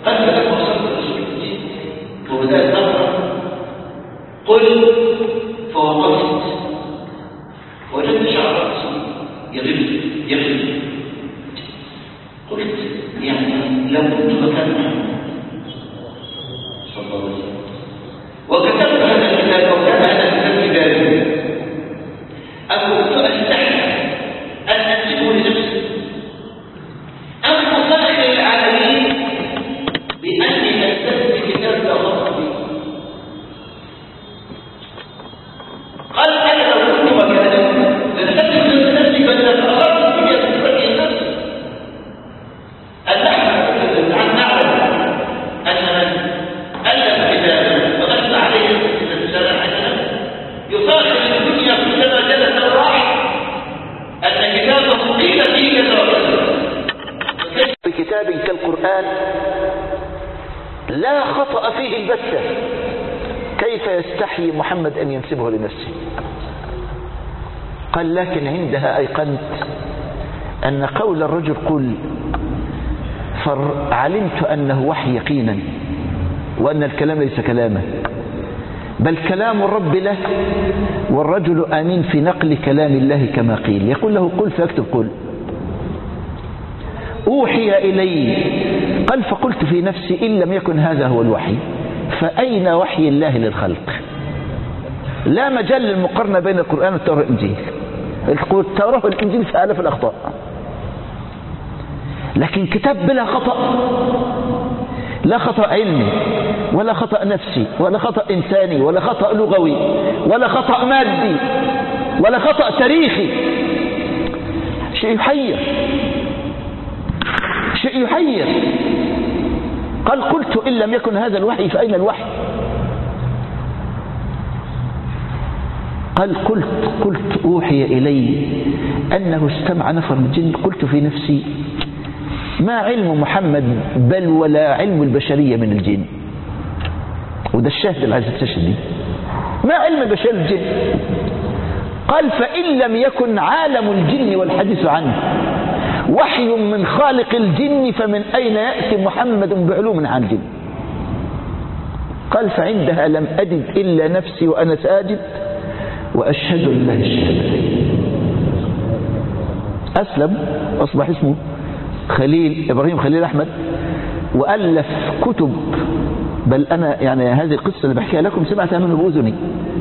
قال لما وصلت لرسول الدين وبدأت أقرأ قل فوقفت وجدت شعر رأسي يغلب قلت يعني لو كنت مكان محمد صلى الله عليه وسلم وكتبت هذا الكتاب أو كان هذا الكتاب في بالي أكنت أستحي أن أكتبه لنفسي أم أفخر العالمين بأني أكتبت كتاب لا غلط فيه. قال أنا لو كنت مكانه لكتبت لنفسي بل لا فأخرت بي أكتبت لنفسي أن نعلم أن من ألف كتابا وغلب عليه 6 سنة حسنة يفاخر الدنيا كلما جلس وراح أن كتابه قيل فيه كذا وكذا. بكتاب كالقرآن لا خطأ فيه البتة كيف يستحيي محمد أن ينسبه لنفسه؟ قال لكن عندها أيقنت أن قول الرجل قل فعلمت أنه وحي يقينا وأن الكلام ليس كلامه بل كلام الرب له والرجل آمين في نقل كلام الله كما قيل. يقول له قل فاكتب قل. أوحي إلي قال فقلت في نفسي إن لم يكن هذا هو الوحي فأين وحي الله للخلق؟ لا مجال للمقارنة بين القرآن والتوراة والإنجيل. التوراة والإنجيل في آلاف الأخطاء لكن كتاب بلا خطأ، لا خطأ علمي ولا خطأ نفسي ولا خطأ إنساني ولا خطأ لغوي ولا خطأ مادي ولا خطأ تاريخي. شيء يحير، شيء يحير. قال قلت إن لم يكن هذا الوحي فأين الوحي؟ قال قلت أوحي إلي أنه استمع نفر من الجن قلت في نفسي ما علم محمد بل ولا علم البشرية من الجن. وده الشاهد اللي عايز تستشهد بيه، ما علم البشرية الجن. قال فإن لم يكن عالم الجن والحديث عنه وحي من خالق الجن فمن أين يأتي محمد بعلوم عن الجن؟ قال فعندها لم أجد إلا نفسي وأنا ساجد وأشهد الله الشهادتين. أسلم أصبح اسمه إبراهيم خليل أحمد وألف كتب، بل أنا يعني هذه القصة اللي بحكيها لكم سمعتها منه بأذني.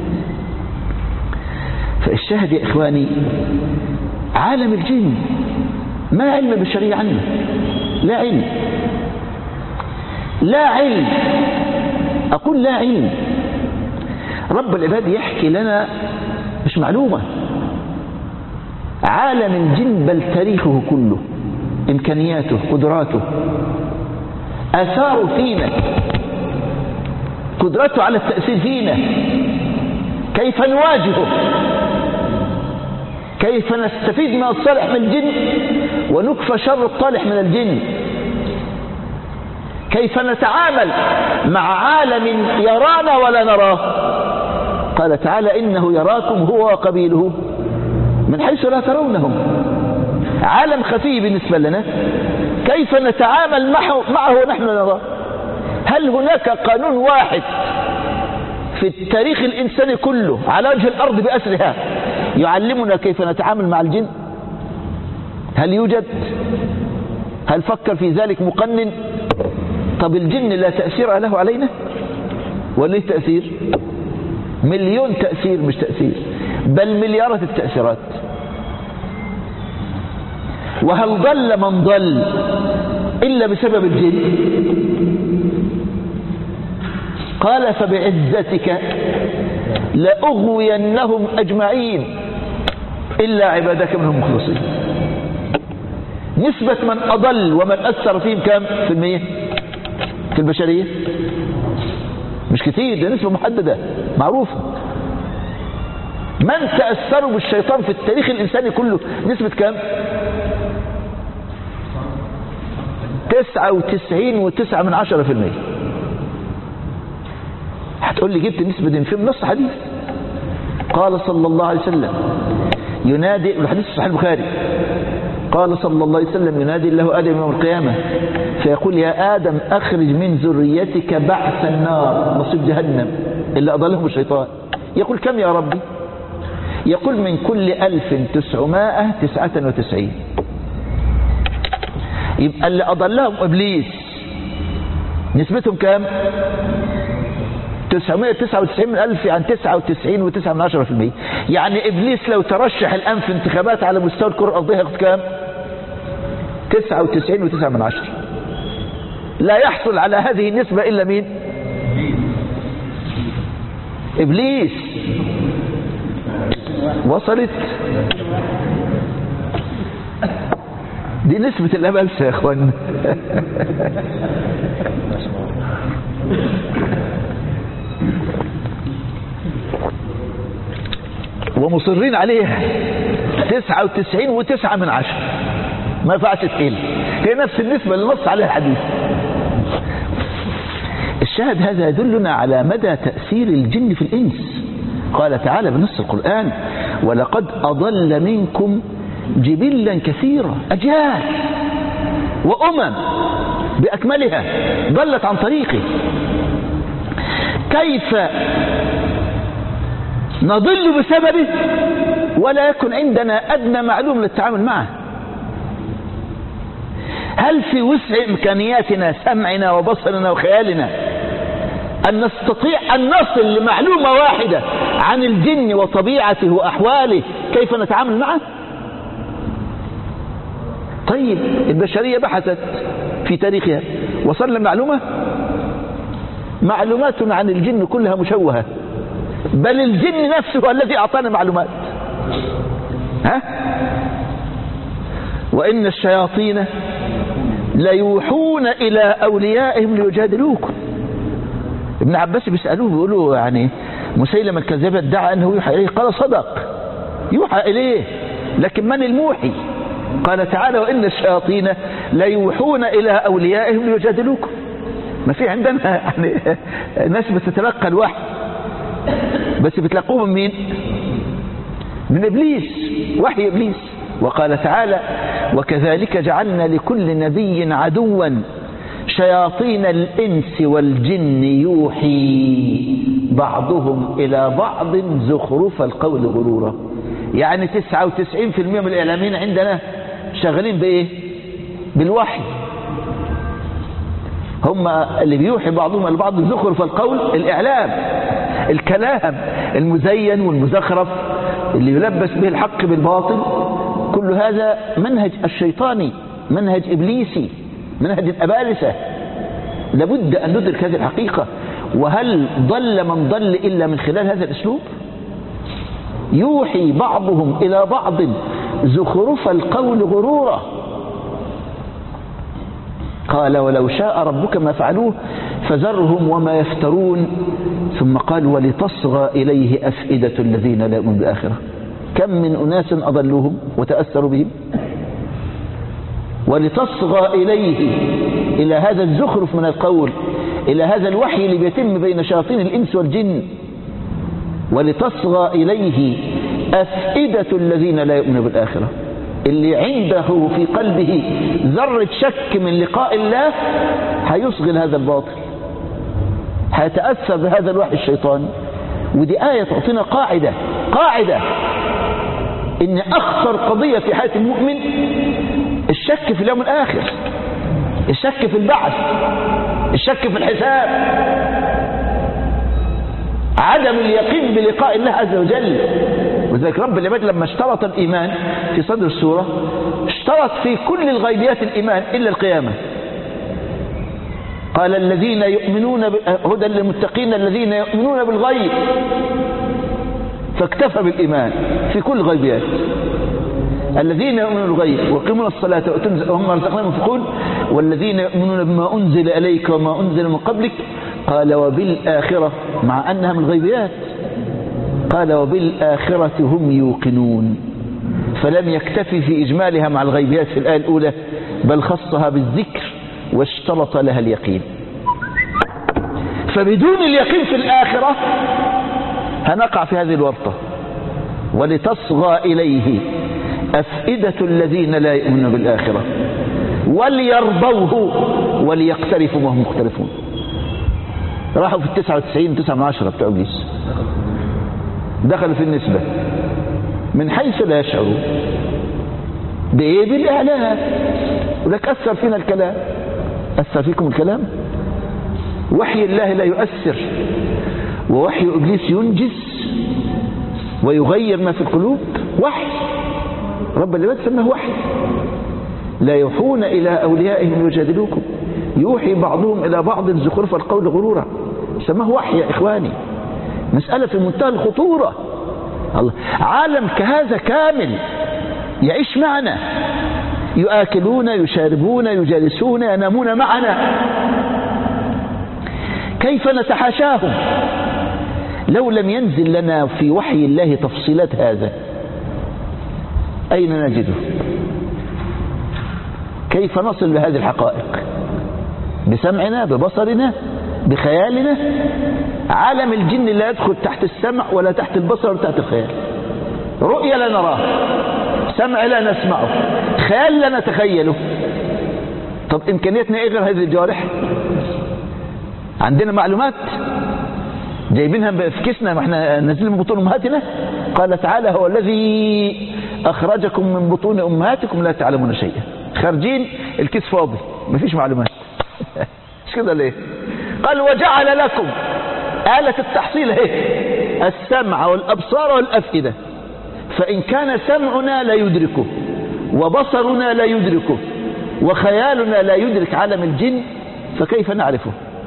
فالشاهد يا إخواني عالم الجن ما علم البشرية عنه، لا علم، لا علم، أقول لا علم. رب العباد يحكي لنا مش معلومة عالم الجن بل تاريخه كله، إمكانياته، قدراته، آثاره فينا، قدرته على التأثير فينا، كيف نواجهه، كيف نستفيد من الصالح من الجن ونكفى شر الطالح من الجن، كيف نتعامل مع عالم يرانا ولا نراه. قال تعالى إنه يراكم هو وقبيله من حيث لا ترونهم. عالم خفي بالنسبة لنا، كيف نتعامل معه ونحن نراه؟ هل هناك قانون واحد في التاريخ الإنساني كله على وجه الأرض بأسرها يعلمنا كيف نتعامل مع الجن؟ هل يوجد؟ هل فكر في ذلك مقنن؟ طب الجن لا تأثير له علينا ولا له تأثير؟ مليون تأثير، مش تأثير بل مليارات التأثيرات. وهل ضل من ضل إلا بسبب الجن؟ قال فبعزتك لأغوينهم أجمعين إلا عبادك منهم مخلصين. نسبة من أضل ومن أثر فيهم كم في المية في البشرية؟ مش كتير، ده نسبة محددة معروفة. من تأثروا بالشيطان في التاريخ الإنساني كله نسبة كم؟ 99.9%. هتقول لي جبت النسبة دي في نص حديث. قال صلى الله عليه وسلم ينادي، الحديث صحيح البخاري، قال صلى الله عليه وسلم ينادي الله آدم يوم القيامة فيقول يا آدم أخرج من ذريتك بعث النار نصيب جهنم اللي أضلهم الشيطان. يقول كم يا ربي؟ يقول من كل 1999. يبقى اللي أضلهم إبليس نسبتهم كام؟ 999 من 1000 يعني 99.9%. يعني إبليس لو ترشح الآن في انتخابات على مستوى الكرة الأرضية ياخد كام؟ 99.9. لا يحصل على هذه النسبة إلا مين؟ إبليس. وصلت؟ دي نسبة الأبلسة يا أخوان. ومصرين عليها 99.9. ما ينفعش تقل، هي نفس النسبة اللي نص عليها الحديث. الشاهد هذا يدلنا على مدى تأثير الجن في الإنس. قال تعالى بنص القرآن ولقد أضل منكم جبلا كثيرا، أجيال وأمم بأكملها ضلت عن طريقه. كيف نضل بسببه ولا يكن عندنا أدنى معلوم للتعامل معه؟ هل في وسع إمكانياتنا سمعنا وبصرنا وخيالنا أن نستطيع أن نصل لمعلومة واحدة عن الجن وطبيعته وأحواله كيف نتعامل معه؟ طيب البشرية بحثت في تاريخها وصلنا معلومة؟ معلوماتنا عن الجن كلها مشوهة، بل الجن نفسه الذي أعطانا معلومات. وإن الشياطين ليوحون إلى أوليائهم ليجادلوكم. ابن عباس بيسألوه بيقولوا يعني مسيلمة الكذاب ادعى أنه يوحى إليه، قال صدق يوحى إليه، لكن من الموحي؟ قال تعالى وإن الشياطين ليوحون إلى أوليائهم ليجادلوكم. ما في عندنا يعني ناس بتتلقى الوحي، بس بتلقوه من مين؟ من إبليس، وحي إبليس. وقال تعالى وكذلك جعلنا لكل نبي عدوا شياطين الإنس والجن يوحي بعضهم إلى بعض زخرف القول غرورا. يعني 99% من الإعلاميين عندنا شغالين بإيه؟ بالوحي. هم اللي بيوحي بعضهم إلى بعض زخرف القول، الإعلام، الكلام المزين والمزخرف اللي يلبس به الحق بالباطل. كل هذا منهج الشيطاني، منهج إبليسي، منهج الأبالسة. لابد أن ندرك هذه الحقيقة. وهل ضل من ضل إلا من خلال هذا الأسلوب؟ يوحي بعضهم إلى بعض زخرف القول غرورا. قال ولو شاء ربك ما فعلوه فذرهم وما يفترون. ثم قال ولتصغى إليه أفئدة الذين لا يؤمنون بالآخرة. كم من أناس أضلوهم وتأثروا بهم. ولتصغى إليه، إلى هذا الزخرف من القول، إلى هذا الوحي اللي بيتم بين شياطين الإنس والجن. ولتصغى إليه أفئدة الذين لا يؤمنون بالآخرة. اللي عنده في قلبه ذرة شك من لقاء الله هيصغي هذا الباطل، هيتأثر بهذا الوحي الشيطاني. ودي آية تعطينا قاعدة إن أخطر قضية في حياة المؤمن الشك في اليوم الآخر، الشك في البعث، الشك في الحساب، عدم اليقين بلقاء الله عز وجل. وذلك رب العباد لما اشترط الإيمان في صدر السورة اشترط في كل الغيبيات الإيمان إلا القيامة. قال الذين يؤمنون هدى للمتقين الذين يؤمنون بالغيب، فاكتفى بالإيمان في كل الغيبيات. الذين يؤمنون بالغيب ويقيمون الصلاة وهم رزقناهم ينفقون والذين يؤمنون بما أنزل إليك وما أنزل من قبلك. قال وبالآخرة، مع أنها من الغيبيات، قال وبالآخرة هم يوقنون. فلم يكتفي في إجمالها مع الغيبيات في الآية الأولى، بل خصها بالذكر واشترط لها اليقين. فبدون اليقين في الآخرة هنقع في هذه الورطة. ولتصغى إليه أفئدة الذين لا يؤمنون بالآخرة وليرضوه وليقترفوا وهم مقترفون. راحوا في 99 9 بتوع إبليس، دخلوا في النسبة من حيث لا يشعرون. بإيه؟ بالإعلان. ولك أثر فينا الكلام، أثر فيكم الكلام. وحي الله لا يؤثر، ووحي إبليس ينجز ويغير ما في القلوب. وحي رب العباد سماه وحي. لا يوحون إلى أوليائهم يجادلوكم، يوحي بعضهم إلى بعض زخرف القول غرورا. سماه وحي يا إخواني. مسألة في منتهى الخطورة. الله، عالم كهذا كامل يعيش معنا، يؤكلون يشاربون يجالسون ينامون معنا، كيف نتحاشاهم لو لم ينزل لنا في وحي الله تفصيلات هذا؟ أين نجده؟ كيف نصل لهذه الحقائق؟ بسمعنا، ببصرنا، بخيالنا؟ عالم الجن لا يدخل تحت السمع ولا تحت البصر ولا تحت الخيال. رؤية لا نراه، سمع لا نسمعه، خيال لا نتخيله. طب إمكانياتنا إيه غير هذه الجوارح؟ عندنا معلومات جايبينها في كيسنا، ما احنا نازلين من بطون أمهاتنا. قال تعالى: هو الذي أخرجكم من بطون أمهاتكم لا تعلمون شيئا. خارجين الكيس فاضي، مفيش معلومات. مش كده ليه؟ قال: وجعل لكم آلة التحصيل اهي، السمع والأبصار والأفئدة. فإن كان سمعنا لا يدركه، وبصرنا لا يدركه، وخيالنا لا يدرك عالم الجن، فكيف نعرفه؟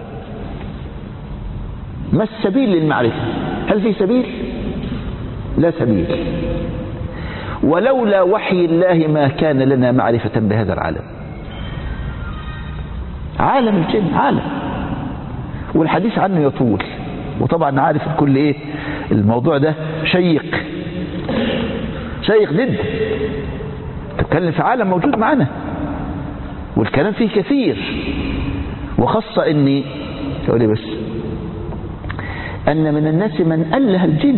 ما السبيل للمعرفة؟ هل في سبيل؟ لا سبيل. ولولا وحي الله ما كان لنا معرفة بهذا العالم. عالم الجن عالم، والحديث عنه يطول، وطبعا عارف الكل ايه الموضوع ده شيق جدا. تتكلم في عالم موجود معنا والكلام فيه كثير، وخاصة اني تقولي بس ان من الناس من أله الجن،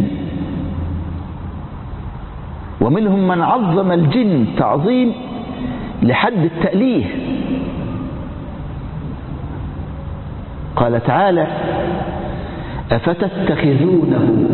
ومنهم من عظم الجن تعظيم لحد التأليه. قال تعالى: أفتتخذونه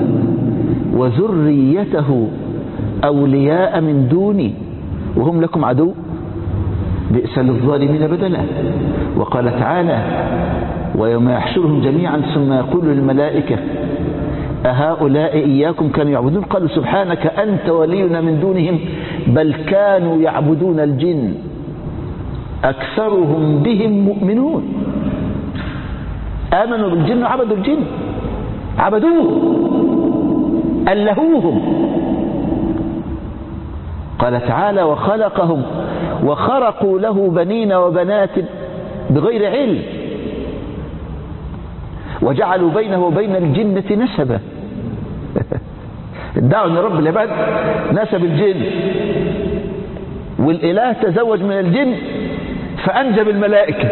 وذريته أولياء من دوني وهم لكم عدو بئس للظالمين بدلا. وقال تعالى: ويوم يحشرهم جميعا ثم يقول للملائكة أهؤلاء إياكم كانوا يعبدون قالوا سبحانك أنت ولينا من دونهم بل كانوا يعبدون الجن أكثرهم بهم مؤمنون. آمنوا بالجن وعبدوا الجن، عبدوه ألهوهم. قال تعالى: وخلقهم وخرقوا له بنين وبنات بغير علم وجعلوا بينه وبين الجنة نسبا. ادعوا ان رب العباد نسب الجن، والإله تزوج من الجن فأنجب الملائكة.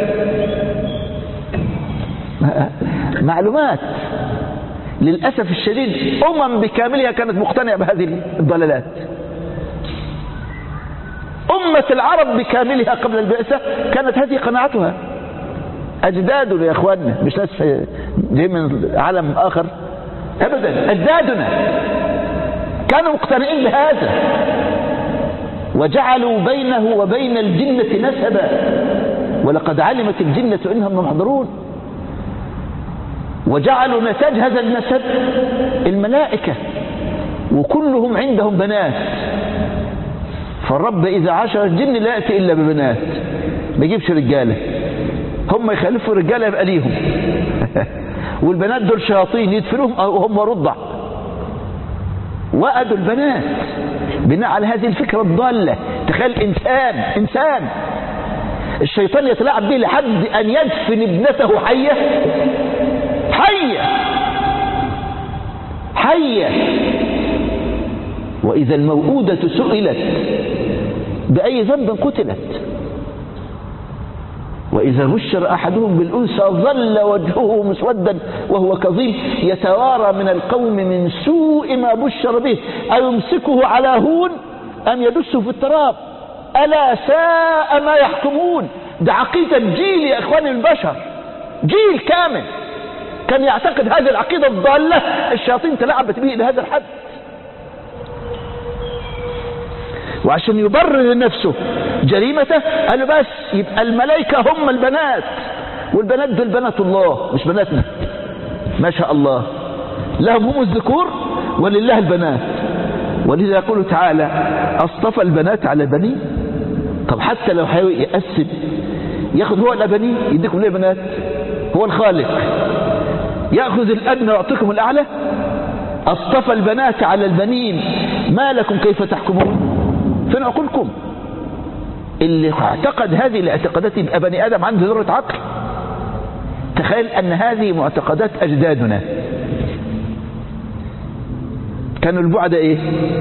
معلومات. للأسف الشديد بكاملها كانت مقتنعة بهذه الضلالات. أمة العرب بكاملها قبل البعثة كانت هذه قناعتها. أجدادنا يا أخواننا، مش ناس جاي من عالم آخر أبدا، أجدادنا كانوا مقتنعين بهذا. وجعلوا بينه وبين الجنة نسبا ولقد علمت الجنة إنهم محضرون. وجعلوا نتاج هذا النسب الملائكة، وكلهم عندهم بنات. فالرب إذا عاشر الجن لا يأتي إلا ببنات، ما يجيبش رجالة. هم يخلفوا رجالة يبقى ليهم والبنات دول شياطين يدفنوهم وهم رضع. وأدوا البنات بناء على هذه الفكرة الضالة. تخيل إنسان الشيطان يتلاعب به لحد أن يدفن ابنته حية. وإذا الموءودة سئلت بأي ذنب قتلت. وإذا بشر أحدهم بالأنثى ظل وجهه مسودا وهو كظيم يتوارى من القوم من سوء ما بشر به أيمسكه على هون أم يدسوا في التراب. ألا ساء ما يحكمون. ده عقيدة جيل يا إخواني البشر، جيل كامل كان يعتقد هذه العقيدة الضالة، الشياطين تلعبت به إلى هذا الحد. وعشان يبرر لنفسه جريمته قالوا بس يبقى الملائكة هم البنات، والبنات دول بنات الله مش بناتنا، ما شاء الله، لهم هم الذكور ولله البنات. ولذا يقول تعالى اصطفى البنات على البنين. طب حتى لو يقسم ياخذ هو الابنين يديكم ليه بنات؟ هو الخالق ياخذ الادنى ويعطيكم الاعلى؟ اصطفى البنات على البنين ما لكم كيف تحكمون؟ فين عقولكم؟ اللي اعتقد هذه الاعتقادات يبقى بني ادم عنده ذره عقل. تخيل ان هذه معتقدات اجدادنا. كانوا البعد ايه؟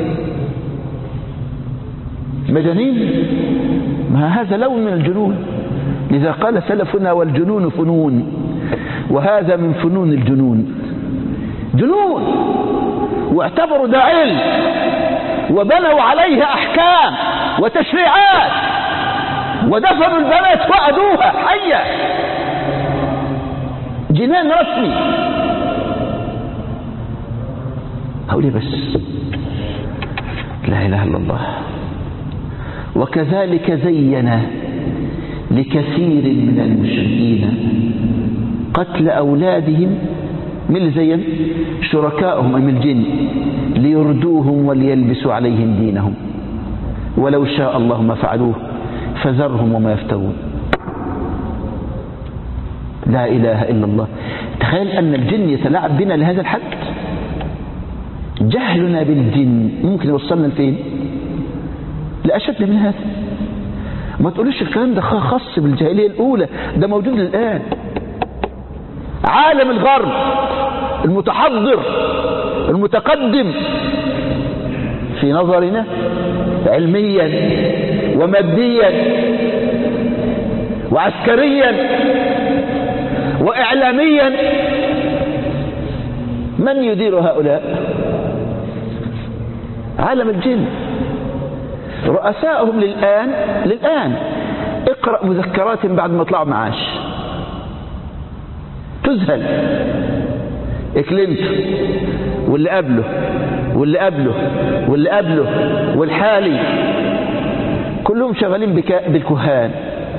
مجانين. ما هذا لون من الجنون. لذا قال سلفنا والجنون فنون، وهذا من فنون الجنون. جنون، واعتبروا ده علم وبنوا عليه احكام وتشريعات، ودفنوا البنات وأدوها حية، جنان رسمي. هقول بس لا إله إلا الله. وكذلك زين لكثير من المشركين قتل أولادهم، من اللي زين؟ شركائهم من الجن، ليردوهم وليلبسوا عليهم دينهم ولو شاء الله ما فعلوه فذرهم وما يفترون. لا إله إلا الله. تخيل أن الجن يتلاعب بنا لهذا الحد. جهلنا بالجن ممكن يوصلنا لفين؟ لأشد من هذا. ما تقولوش الكلام ده خاص بالجاهلية الأولى، ده موجود الآن. عالم الغرب المتحضر المتقدم في نظرنا علميا وماديا وعسكريا وإعلاميا، من يدير هؤلاء؟ عالم الجن. رؤساءهم للآن اقرأ مذكراتهم بعد ما طلعوا معاش تذهل. كلينتون واللي قبله واللي قبله واللي قبله والحالي كلهم شغالين بالكهان.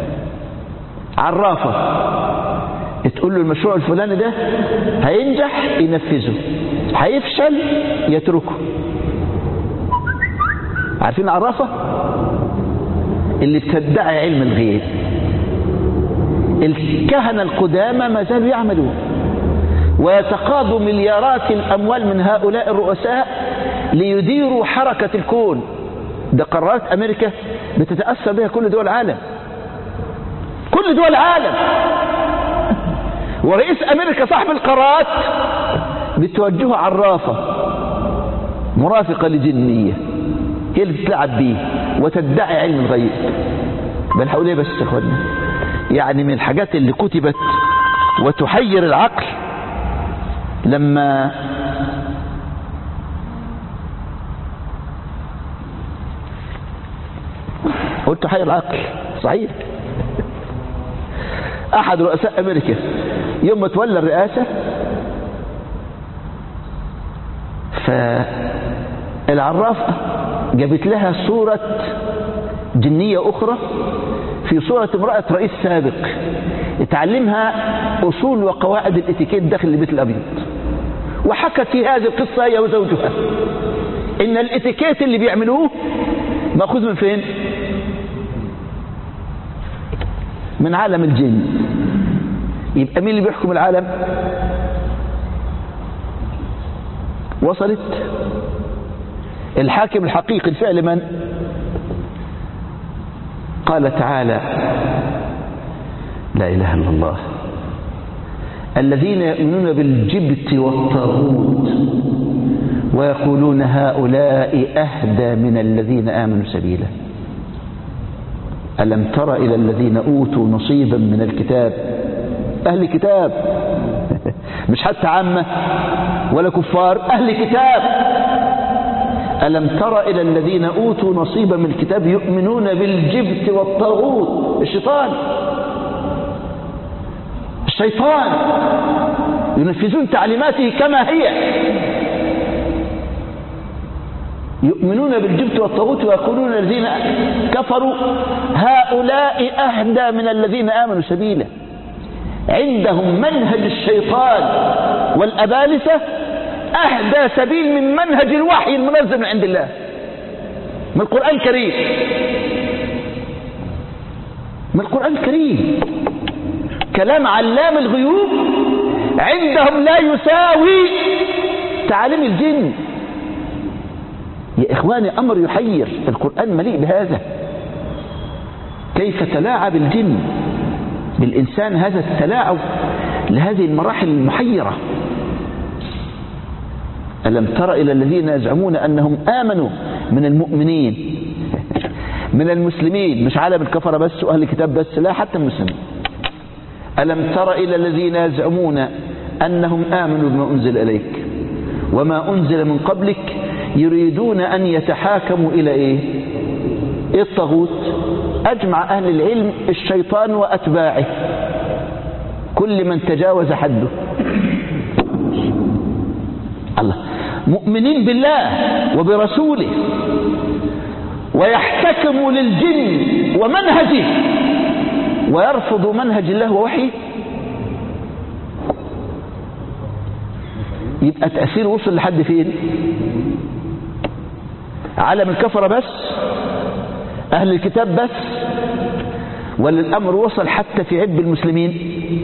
عرافة تقول له المشروع الفلاني ده هينجح ينفذه، هيفشل يتركه. عارفين عرافة؟ اللي بتدعي علم الغيب. الكهنة القدامى ما زالوا يعملون ويتقاضوا مليارات الأموال من هؤلاء الرؤساء ليديروا حركة الكون. ده قرارات أمريكا بتتأثر بها كل دول العالم، كل دول العالم. ورئيس أمريكا صاحب القرارات بتوجهه عرافة مرافقة لجنية هي اللي بتلعب بيه وتدعي علم الغيب. بل حوليه بس يا اخوانا، يعني من الحاجات اللي كتبت وتحير العقل لما قلت تحير العقل صحيح. احد رؤساء امريكا يوم ما تولى الرئاسة فالعرافة جابت لها صورة جنية أخرى في صورة امرأة رئيس سابق تعلمها أصول وقواعد الاتيكيت داخل البيت الأبيض. وحكت في هذه القصة هي وزوجها إن الاتيكيت اللي بيعملوه مأخوذ من فين؟ من عالم الجن. يبقى مين اللي بيحكم العالم؟ وصلت؟ الحاكم الحقيقي الفعل من؟ قال تعالى لا إله إلا الله الذين يؤمنون بالجبت والطاغوت ويقولون هؤلاء أهدى من الذين آمنوا سبيلا ألم تر إلى الذين أوتوا نصيبا من الكتاب. أهل كتاب مش حتى عامة ولا كفار، أهل كتاب. ألم تر إلى الذين أوتوا نصيبا من الكتاب يؤمنون بالجبت والطاغوت. الشيطان ينفذون تعليماته كما هي. يؤمنون بالجبت والطاغوت ويقولون الذين كفروا هؤلاء أهدى من الذين آمنوا سبيلا. عندهم منهج الشيطان والأبالسة أهدى سبيل من منهج الوحي المنزل من عند الله، من القرآن الكريم. من القرآن الكريم كلام علام الغيوب عندهم لا يساوي تعاليم الجن. يا إخواني أمر يحير، القرآن مليء بهذا. كيف تلاعب الجن بالإنسان هذا التلاعب لهذه المراحل المحيرة. ألم تر إلى الذين يزعمون أنهم آمنوا من المؤمنين من المسلمين، مش عالم الكفرة بس وأهل الكتاب بس، لا حتى المسلمين. ألم تر إلى الذين يزعمون أنهم آمنوا بما أنزل إليك وما أنزل من قبلك يريدون أن يتحاكموا إلى إيه؟ الطاغوت. أجمع أهل العلم الشيطان وأتباعه، كل من تجاوز حده. الله، مؤمنين بالله وبرسوله ويحتكموا للجن ومنهجه ويرفضوا منهج الله ووحيه، يبقى تأثير وصل لحد فين؟ عالم الكفرة بس، أهل الكتاب بس، ولا الأمر وصل حتى في عب المسلمين؟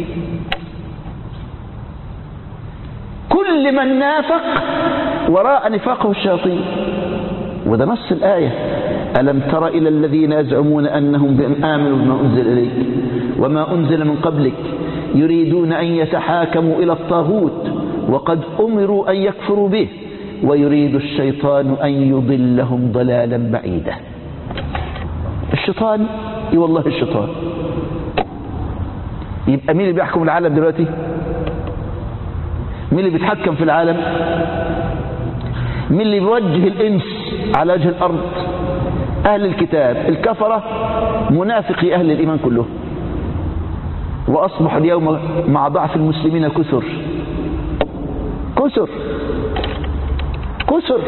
كل من نافق وراء نفاقه الشياطين. وده نص الآية: ألم تر إلى الذين يزعمون أنهم آمنوا بما أنزل إليك وما أنزل من قبلك يريدون أن يتحاكموا إلى الطاغوت وقد أمروا أن يكفروا به ويريد الشيطان أن يضلهم ضلالا بعيدا. الشيطان، اي والله الشيطان. يبقى مين اللي بيحكم العالم دلوقتي؟ مين اللي بيتحكم في العالم؟ مين اللي بيوجه الإنس على وجه الأرض؟ أهل الكتاب الكفرة، منافقي أهل الإيمان كلهم. وأصبح اليوم مع ضعف المسلمين كثر كثر كثر.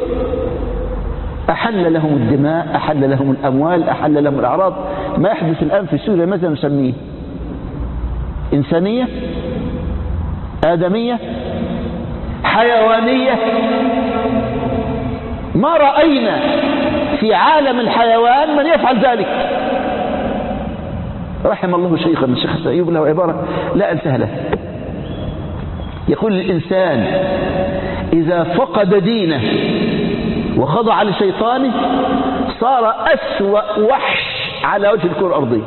أحل لهم الدماء، أحل لهم الأموال، أحل لهم الأعراض. ما يحدث الآن في سوريا ماذا نسميه؟ إنسانية؟ آدمية؟ حيوانية؟ ما رأينا في عالم الحيوان من يفعل ذلك. رحم الله شيخا من الشيخ سعيد له عبارة لا أنساها له، يقول: الإنسان إذا فقد دينه وخضع لشيطانه صار أسوأ وحش على وجه الكرة الأرضية.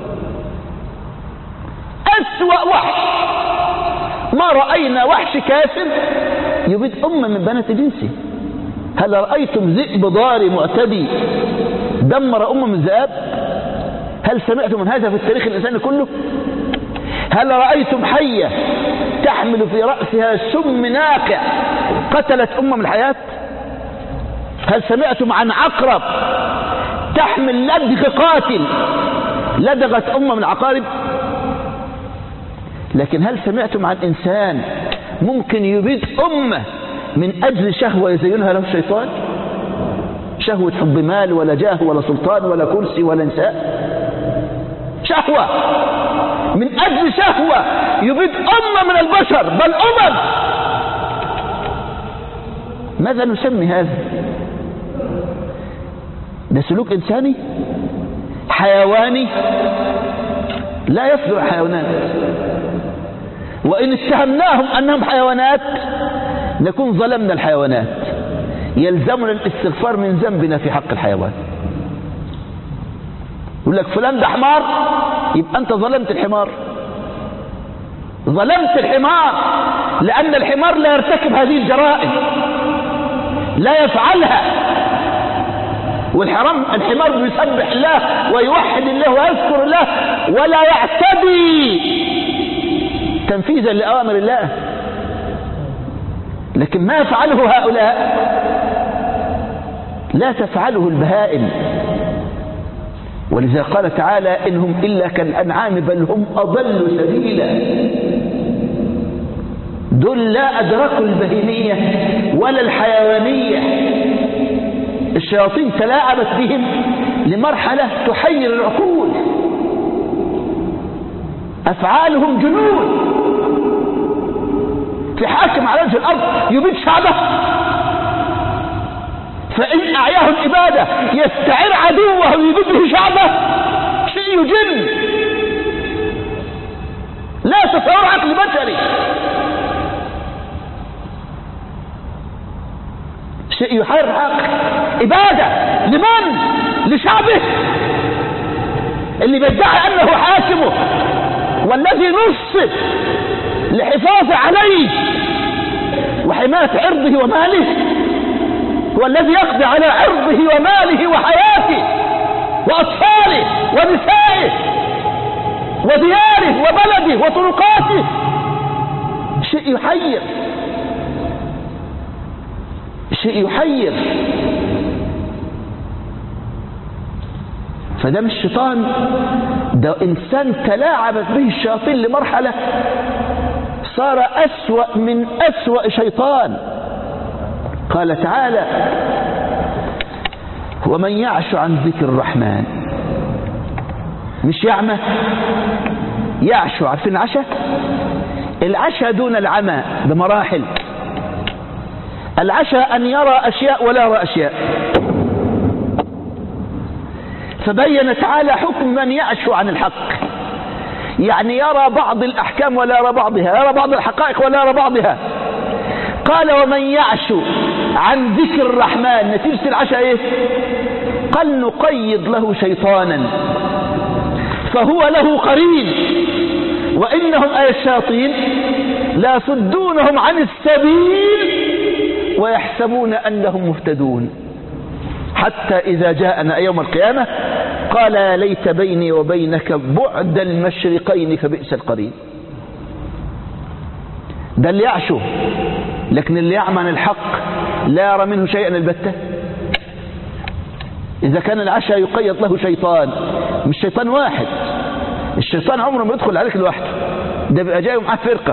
أسوأ وحش. ما رأينا وحش كاسر يبيد أمة من بنات جنسه. هل رأيتم ذئب ضاري معتدي دمر أمة من ذئاب؟ هل سمعتم من هذا في التاريخ الإنساني كله؟ هل رأيتم حية تحمل في رأسها سم ناقع قتلت أمة من الحياة؟ هل سمعتم عن عقرب تحمل لدغ قاتل لدغت أمة من العقارب؟ لكن هل سمعتم عن إنسان ممكن يبيد أمة من أجل شهوة يزينها له الشيطان؟ شهوة حب مال ولا جاه ولا سلطان ولا كرسي ولا نساء. شهوة من أجل شهوة يبيد أمة من البشر بل أمم. ماذا نسمي هذا؟ ده سلوك إنساني حيواني لا يصدر حيوانات. وإن اتهمناهم أنهم حيوانات نكون ظلمنا الحيوانات. يلزمنا الاستغفار من ذنبنا في حق الحيوان. يقول لك فلان ده حمار، يبقى أنت ظلمت الحمار. ظلمت الحمار لأن الحمار لا يرتكب هذه الجرائم، لا يفعلها. الحمار بيسبح الله ويوحد الله ويذكر الله ولا يعتدي تنفيذا لأوامر الله. لكن ما يفعله هؤلاء لا تفعله البهائم. ولذا قال تعالى إنهم إلا كالأنعام بل هم أضل سبيلا. دول لا أدركوا البهيمية ولا الحيوانية. الشياطين تلاعبت بهم لمرحلة تحير العقول. أفعالهم جنون. في حاكم على وجه الأرض يبيد شعبه، فإن أعياه الإبادة يستعر عدوه ويبيد به شعبه. شيء يجن، لا تصور عقل بشري. شيء يحير العقل. إبادة لمن؟ لشعبه اللي بيدعي أنه حاكمه، والذي نص لحفاظ عليه وحماية عرضه وماله، هو الذي يقضي على عرضه وماله وحياته وأطفاله ونسائه ودياره وبلده وطرقاته. شيء يحير، شيء يحير. فده مش شيطان، ده إنسان تلاعبت به الشياطين لمرحلة صار أسوأ من أسوأ شيطان. قال تعالى: ومن يعش عن ذكر الرحمن. مش يعمى، يعشو. عارفين العشاء؟ العشاء دون العمى بمراحل. العشاء أن يرى أشياء ولا يرى أشياء. فبين تعالى حكم من يعشو عن الحق، يعني يرى بعض الأحكام ولا يرى بعضها، يرى بعض الحقائق ولا يرى بعضها. قال: ومن يعشو عن ذكر الرحمن. نتيجة العشاء ايه؟ قال: نقيض له شيطانا فهو له قرين وإنهم أي الشياطين لا يصدونهم عن السبيل ويحسبون أنهم مهتدون، حتى إذا جاءنا يوم القيامة قال: يا ليت بيني وبينك بعد المشرقين فبئس القرين. ده اللي يعشو، لكن اللي يعمى عن الحق لا يرى منه شيئا البتة. إذا كان العشاء يقيض له شيطان، مش شيطان واحد. الشيطان عمره ما يدخل عليك لوحده، ده بيبقى جاي معاه فرقة.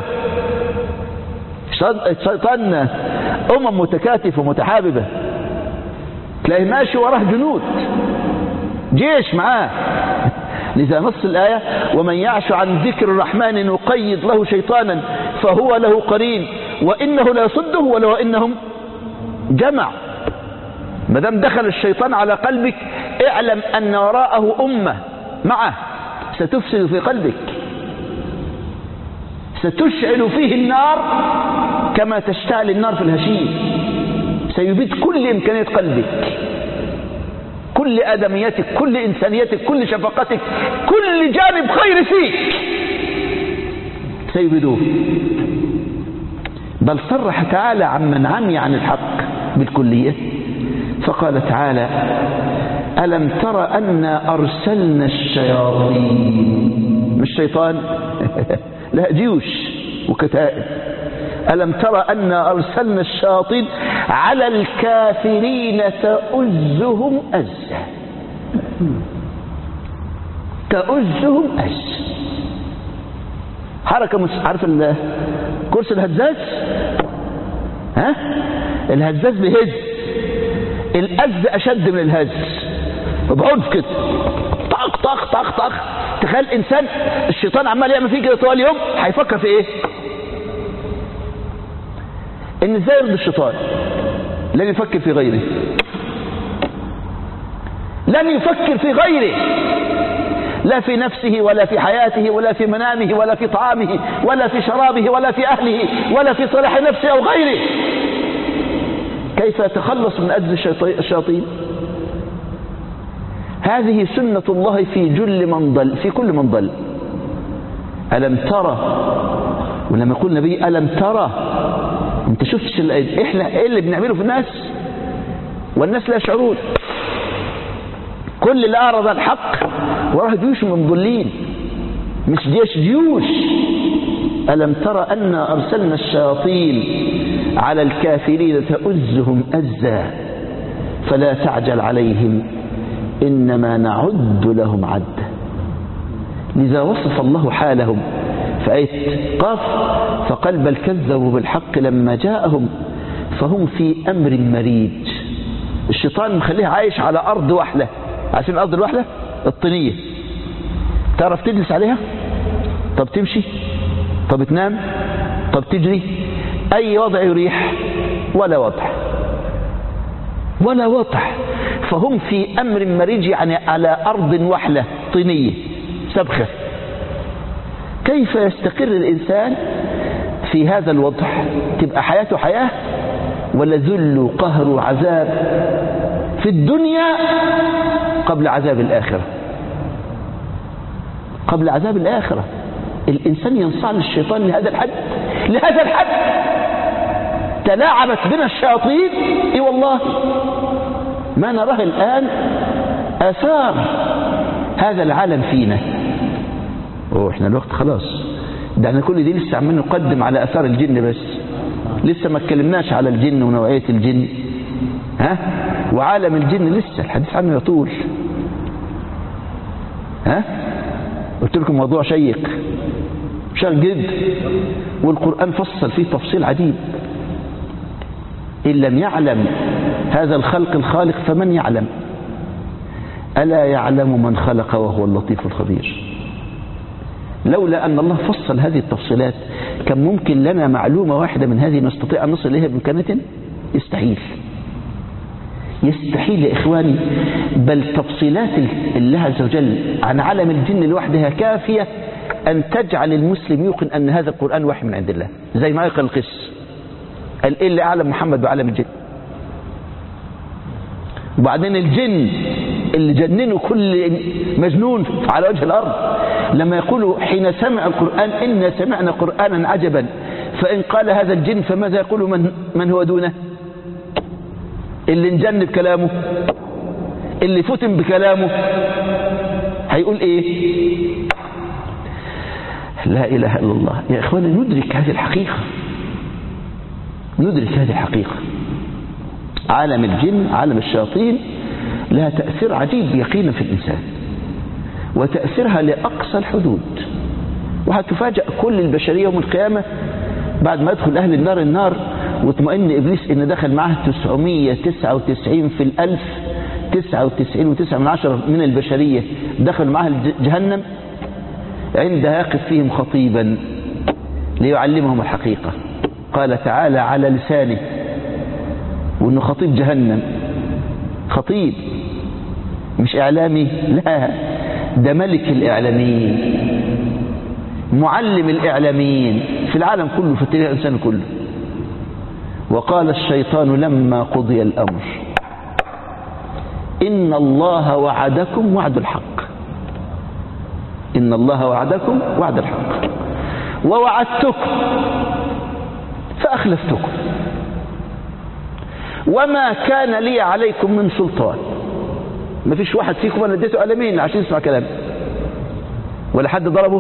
الشيطان متكاتفة ومتحاببة، تلاقيه ماشي وراه جنود، جيش معاه. لذا نص الآية: ومن يعش عن ذكر الرحمن نقيض له شيطانا فهو له قرين وإنه لا يصده ولو إنهم جمع. ما دام دخل الشيطان على قلبك اعلم أن وراءه أمة معه ستفسد في قلبك، ستشعل فيه النار كما تشتعل النار في الهشيم. سيبيد كل إمكانية قلبك، كل آدميتك، كل إنسانيتك، كل شفقتك، كل جانب خير فيك سيبيدوه. بل صرح تعالى عمن عمي عن الحق بالكلية، فقال تعالى: ألم تر أنا أرسلنا الشياطين. مش شيطان لا، جيوش وكتائب. ألم تر أنا أرسلنا الشياطين على الكافرين تؤزهم أزا. تؤزهم أزا. حركة عارف كرسي الهزاز؟ ها؟ الهزاز بيهز، الأز أشد من الهز بعنف كده، طق طق طق طق. تخيل إنسان الشيطان عمال يعمل فيه كده طول اليوم، هيفكر في إيه؟ إن إزاي يرضي الشيطان؟ لن يفكر في غيره، لن يفكر في غيره، لا في نفسه ولا في حياته ولا في منامه ولا في طعامه ولا في شرابه ولا في أهله ولا في صلاح نفسه أو غيره. كيف يتخلص من أذى الشياطين؟ هذه سنة الله في جل من ضل، في كل من ضل. ألم ترى، ولما يقول النبي ألم ترى، انت شفتش احنا ايه اللي بنعمله في الناس والناس لا يشعرون؟ كل اللي أعرض الحق وراه جيوش من ضلين، مش جيوش. ألم ترى أنا أرسلنا الشياطين على الكافرين تؤزهم أزا فلا تعجل عليهم إنما نعد لهم عدا. لذا وصف الله حالهم في آية قاف فقال بل كذبوا بالحق لما جاءهم فهم في أمر مريج. الشيطان مخليه عايش على أرض وحلة. عارفين الأرض الوحلة؟ الطينية. تعرف تجلس عليها؟ طب تمشي؟ طب تنام؟ طب تجري؟ أي وضع يريح؟ ولا وضع، ولا وضع. فهم في أمر مريج، يعني على أرض وحلة طينية سبخة. كيف يستقر الإنسان في هذا الوضع؟ تبقى حياته حياة ولا ذل وقهر وعذاب في الدنيا قبل عذاب الآخرة؟ قبل عذاب الآخرة. الإنسان ينصاع للشيطان لهذا الحد، لهذا الحد. تلاعبت بنا الشياطين. اي والله ما نراه الآن آثار هذا العالم فينا. احنا الوقت خلاص، ده احنا كل دي لسه عمالين نقدم على آثار الجن بس، لسه ما اتكلمناش على الجن ونوعية الجن، ها، وعالم الجن لسه الحديث عنه يطول. ها، قلت لكم موضوع شيق جد، والقرآن فصل فيه تفصيل عجيب. إن لم يعلم هذا الخلق الخالق فمن يعلم؟ ألا يعلم من خلق وهو اللطيف الخبير. لولا أن الله فصل هذه التفصيلات كان ممكن لنا معلومة واحدة من هذه نستطيع أن نصل إليها بإمكانية؟ يستحيل، يستحيل يا إخواني. بل تفصيلات الله عز وجل عن عالم الجن لوحدها كافية أن تجعل المسلم يوقن أن هذا القرآن وحي من عند الله. زي ما يقول القس قال إيه اللي أعلم محمد بعالم الجن. وبعدين الجن اللي جننوا كل مجنون على وجه الأرض لما يقولوا حين سمع القرآن إنا سمعنا قرآنا عجبا، فإن قال هذا الجن فماذا يقول من هو دونه؟ اللي انجن بكلامه، اللي فتن بكلامه، هيقول ايه؟ لا إله إلا الله. يا إخواني ندرك هذه الحقيقة، ندرك هذه الحقيقة. عالم الجن، عالم الشياطين لها تأثير عجيب يقينا في الإنسان، وتأثيرها لأقصى الحدود. وهتفاجأ كل البشرية يوم القيامة بعد ما يدخل أهل النار النار واطمئن إبليس إن دخل معه 999 في الألف، 99.9 من البشرية دخل معه جهنم. عندها يقف فيهم خطيبا ليعلمهم الحقيقة. قال تعالى على لسانه، وإنه خطيب جهنم، خطيب مش إعلامي، لا ده ملك الإعلاميين، معلم الإعلاميين في العالم كله، في التاريخ الإنساني كله. وقال الشيطان لما قضي الأمر إن الله وعدكم وعد الحق، إن الله وعدكم وعد الحق ووعدتكم فأخلفتكم وما كان لي عليكم من سلطان. ما فيش واحد فيكم أنا اديته قلمين عشان يسمع كلامي، ولا حد ضربه؟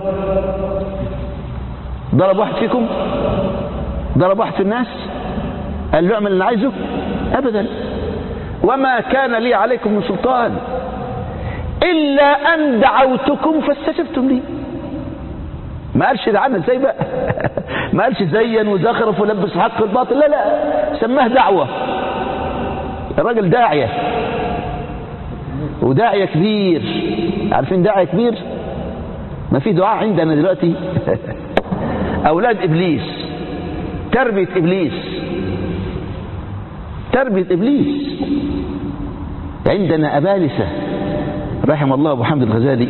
ضرب واحد فيكم؟ ضرب واحد في الناس؟ قال له اعمل اللي عايزه؟ أبدا. وما كان لي عليكم من سلطان إلا أن دعوتكم فاستجبتم لي. ما قالش دعانا ازاي بقى، ما قالش زين وزخرف ولبس حق الباطل، لا لا، سماه دعوة. الراجل داعية، وداعية كبير. عارفين داعية كبير؟ ما في دعاء عندنا دلوقتي أولاد إبليس، تربية إبليس، تربية إبليس. عندنا أبالسة رحم الله أبو حمد الغزالي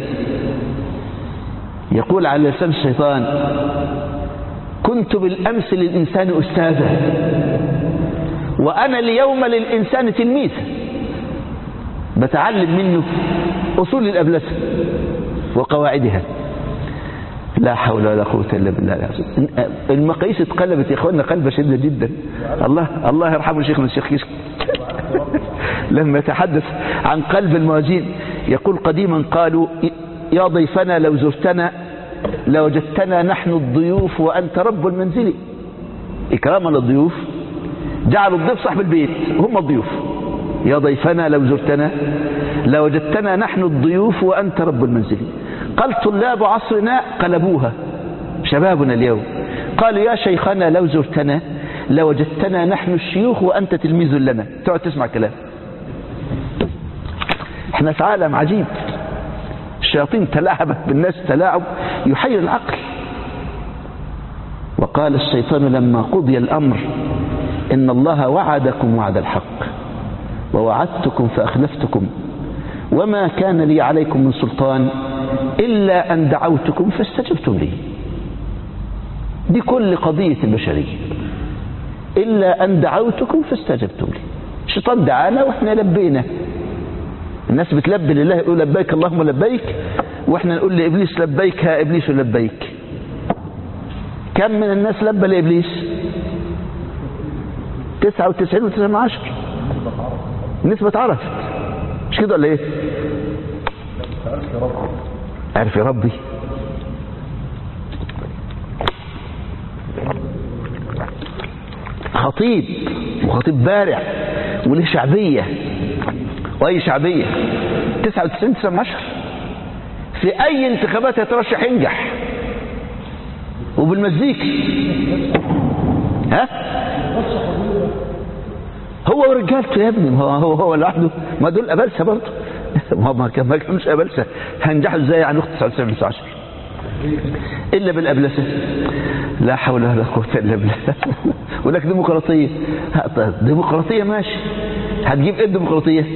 يقول على لسان الشيطان كنت بالأمس للإنسان أستاذا وأنا اليوم للإنسان تلميذا، بتعلم منه أصول الأبلسة وقواعدها. لا حول ولا قوة إلا بالله العظيم. المقاييس اتقلبت يا إخواننا قلبة شديدة جدا. الله يرحمه شيخنا الشيخ كشك لما يتحدث عن قلب الموازين يقول قديما قالوا يا ضيفنا لو زرتنا لوجدتنا نحن الضيوف وأنت رب المنزل. إكراما للضيوف جعلوا الضيف صاحب البيت، هم الضيوف. يا ضيفنا لو زرتنا لوجدتنا نحن الضيوف وأنت رب المنزل. قال طلاب عصرنا قلبوها شبابنا اليوم، قالوا يا شيخنا لو زرتنا لوجدتنا نحن الشيوخ وأنت تلميذ لنا. تقعد تسمع كلام. احنا في عالم عجيب، الشياطين تلاعبت بالناس تلاعب يحير العقل. وقال الشيطان لما قضي الأمر إن الله وعدكم وعد الحق ووعدتكم فأخلفتكم وما كان لي عليكم من سلطان إلا أن دعوتكم فاستجبتم لي. دي كل قضية البشرية، إلا أن دعوتكم فاستجبتم لي. الشيطان دعانا وإحنا لبينا. الناس بتلبي لله، يقول لبيك اللهم لبيك، وإحنا نقول لإبليس لبيك يا إبليس لبيك. كم من الناس لبى لإبليس؟ 99.9. نسبة عرفت، مش كده ولا إيه؟ عارف يا ربي. خطيب وخطيب بارع وله شعبية، وأي شعبية 99.9 في أي انتخابات يترشح ينجح، وبالمزيكا. ها هو ورجالته يا ابني، هو لوحده، ما دول أبلسة برضه. ما كانوش أبلسة، هنجحوا ازاي عن 99.9 إلا بالأبلسة؟ لا حول ولا قوة إلا بالله. ولك ديمقراطية، ديمقراطية ماشي، هتجيب ايه الديمقراطية؟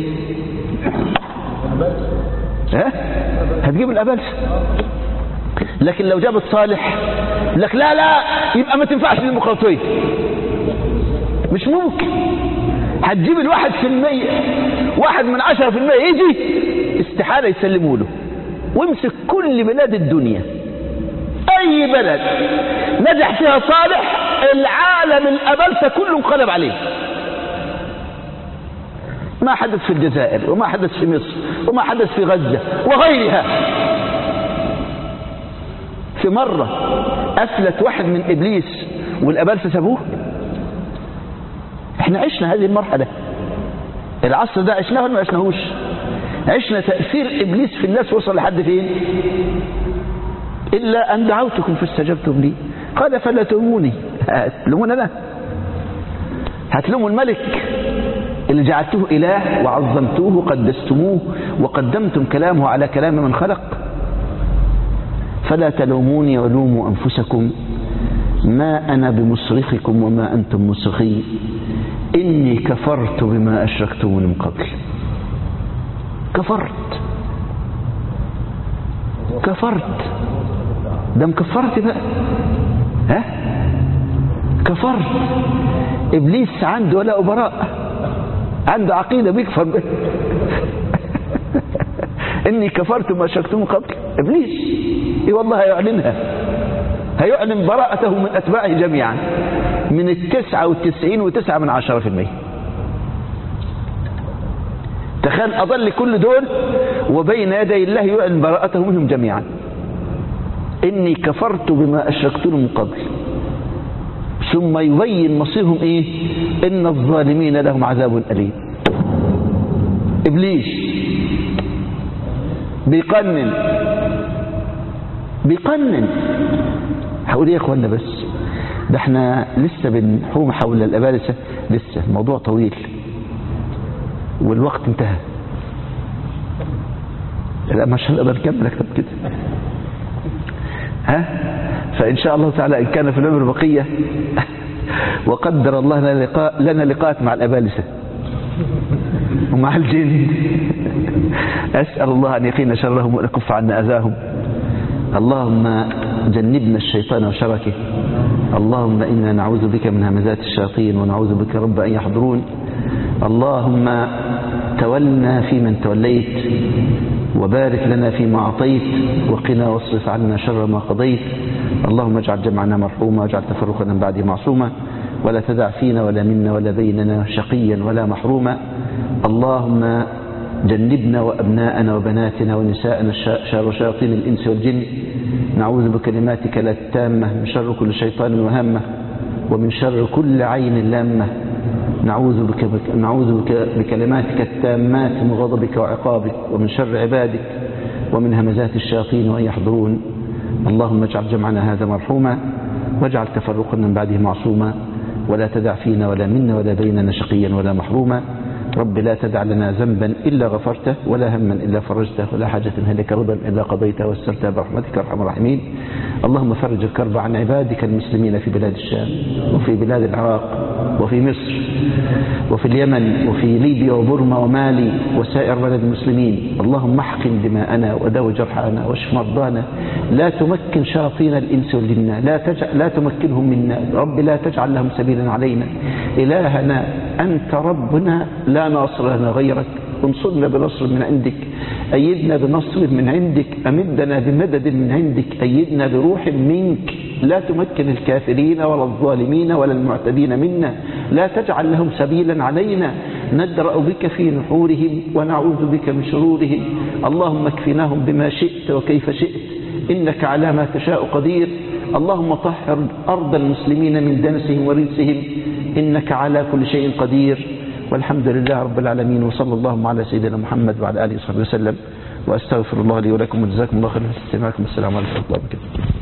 ها هتجيب الأبلسة. لكن لو جابت صالح لك لا يبقى ما تنفعش الديمقراطية، مش ممكن. هتجيب 1%، 1/10% يجي استحالة يسلموا له. وامسك كل بلاد الدنيا، أي بلد نجح فيها صالح العالم الأبلسة كله انقلب عليه. ما حدث في الجزائر، وما حدث في مصر، وما حدث في غزة وغيرها. في مرة أفلت واحد من إبليس والأبلسة سابوه. احنا عشنا هذه المرحلة، العصر ده عشناه ولا ما عشناهوش؟ عشنا تأثير إبليس في الناس وصل لحد فين؟ إلا أن دعوتكم فاستجبتم لي. قال فلا تلوموني. هتلومون أنا؟ هتلوموا الملك اللي جعلته إله وعظمتوه وقدستموه وقدمتم كلامه على كلام من خلق؟ فلا تلوموني ولوموا أنفسكم ما أنا بمصرخكم وما أنتم مصرخي إني كفرت بما أشركتموني من قبل. كفرت ده مكفرت بقى. ها كفرت. إبليس عنده ولا أبراء، عنده عقيدة بيكفر بها. إني كفرت ما أشركتم من قبل. إبليس إيه والله هيعلنها، هيعلن براءته من أتباعه جميعا من 99.9%. تخيل أضل كل دول وبين يدي الله يعلن براءته منهم جميعا. إني كفرت بما أشركتم من قبل. ثم يبين مصيرهم إيه؟ إن الظالمين لهم عذاب أليم. إبليس بيقنن. هقول ايه يا اخوانا؟ بس ده احنا لسه بنحوم حول الأبالسة، لسه الموضوع طويل والوقت انتهى. لا مش هنقدر نكمل اكتر كده. ها فإن شاء الله تعالى إن كان في العمر بقية وقدر الله لنا لقاءات مع الأبالسة ومع الجن. أسأل الله أن يقينا شرهم ويكف عنا أذاهم. اللهم جنبنا الشيطان وشركه. اللهم إنا نعوذ بك من همزات الشياطين ونعوذ بك رب أن يحضرون. اللهم تولنا فيمن توليت وبارك لنا فيما أعطيت وقنا واصرف عنا شر ما قضيت. اللهم اجعل جمعنا مرحوما واجعل تفرقنا من بعده معصوما ولا تدع فينا ولا منا ولا بيننا شقيا ولا محروما. اللهم جنبنا وأبناءنا وبناتنا ونساءنا شر شياطين الإنس والجن. نعوذ بكلماتك التامة من شر كل شيطان وهمة ومن شر كل عين لامة نعوذ بك بكلماتك التامات من غضبك وعقابك ومن شر عبادك ومن همزات الشياطين وأن يحضرون. اللهم اجعل جمعنا هذا مرحوما واجعل تفرقنا من بعده معصوما ولا تدع فينا ولا منا ولا بيننا شقيا ولا محروما. رب لا تدع لنا ذنبا إلا غفرته ولا هما إلا فرجته ولا حاجة هلك رضا إلا قضيتها ويسرتها برحمتك يا أرحم الراحمين. اللهم فرج الكرب عن عبادك المسلمين في بلاد الشام وفي بلاد العراق وفي مصر وفي اليمن وفي ليبيا وبرما ومالي وسائر بلاد المسلمين. اللهم احقن دماءنا وداو جرحانا واشف مرضانا. لا تمكن شياطين الإنس والجن، لا تمكنهم منا. رب لا تجعل لهم سبيلا علينا. إلهنا أنت ربنا لا ناصر لنا غيرك. انصرنا بنصر من عندك، أيدنا بنصر من عندك، أمدنا بمدد من عندك، أيدنا بروح منك. لا تمكن الكافرين ولا الظالمين ولا المعتدين منا. لا تجعل لهم سبيلا علينا. ندرأ بك في نحورهم ونعوذ بك من شرورهم. اللهم اكفناهم بما شئت وكيف شئت إنك على ما تشاء قدير. اللهم طهر أرض المسلمين من دنسهم ورجسهم إنك على كل شيء قدير. والحمد لله رب العالمين، وصلى الله على سيدنا محمد وعلى آله وصحبه وسلم. وأستغفر الله لي ولكم وجزاكم الله خيرا. السلام عليكم ورحمة الله وبركاته.